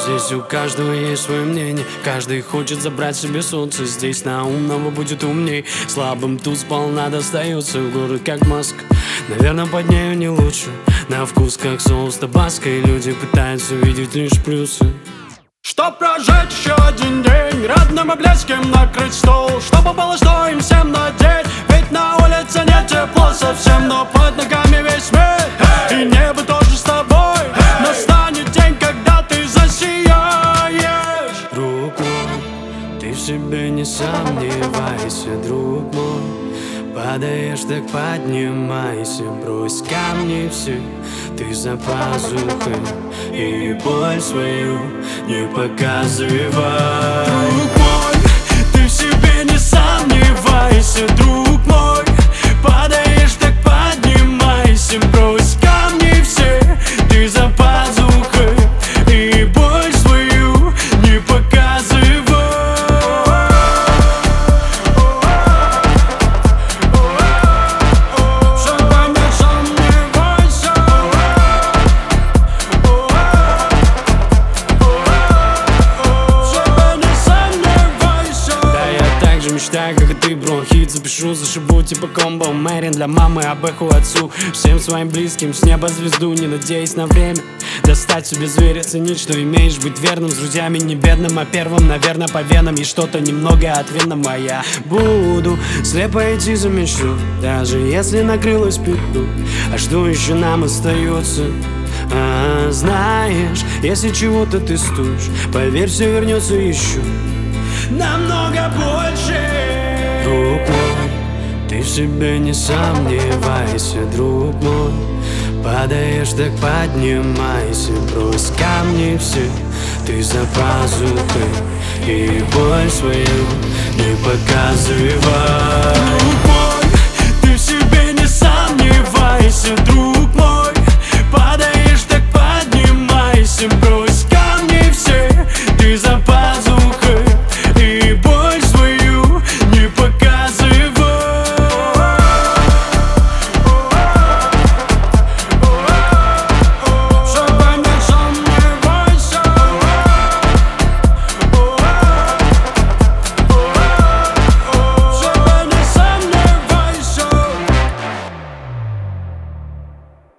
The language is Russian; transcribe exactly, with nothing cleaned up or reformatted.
Здесь у каждого есть свое мнение, каждый хочет забрать себе солнце. Здесь на умного будет умней, слабым тут сполна достается. В город как маска, наверное, под нею не лучше. На вкус как соус табаско, и люди пытаются видеть лишь плюсы. Чтоб прожить еще один день, родным и близким накрыть стол, чтобы было что им всем надеть. Ведь на улице не тепло совсем, но под ногами весь мир, hey! И небо тоже с тобой, hey! Настанет день, когда ты засияешь. Друг мой, ты в себе не сомневайся, друг мой. Падаешь, так поднимайся, брось камни все, ты за пазухой, и боль свою не показывай. Друг мой, ты в себе не сомневайся, друг мой. Падаешь, так поднимайся, брось камни все, ты за пазухой, и боль свою не показывай. Мечтаю, как и ты, бронхит запишу, зашибу типа комбо Мэрин для мамы, а бэху отцу. Всем своим близким с неба звезду, не надеясь на время достать себе зверя, ценить, что имеешь, быть верным с друзьями, не бедным, а первым, наверное, по венам. И что-то немного от винного я буду слепо идти за мечту, даже если накрылась петлю. А что еще нам остается? А, знаешь, если чего-то ты стоишь, поверь, все вернется еще намного больше. Друг мой, ты в себе не сомневайся, друг мой. Падаешь, так поднимайся, брось камни все, ты за пазухой, и боль свою не показывай. Друг мой, ты в себе не сомневайся, друг мой. Падаешь, так поднимайся, брось камни все, ты за пазухой.